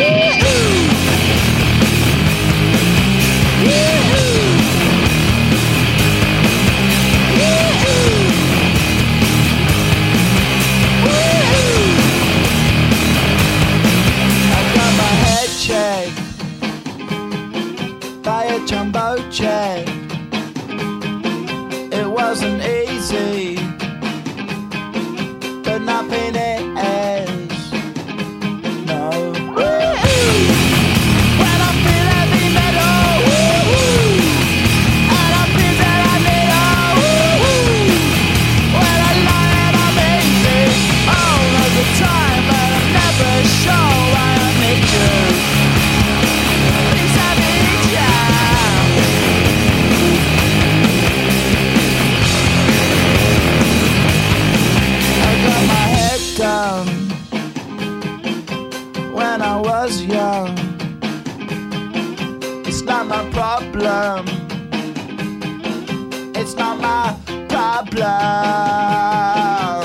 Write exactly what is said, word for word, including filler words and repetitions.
By a jumbo jet. It wasn't easy, but nothing is. No. When I feel heavy metal, and I feel that I need a when I lie and I'm easy all of the time, but I'm never sure why I need you. Down when I was young. It's not my problem. It's not my problem.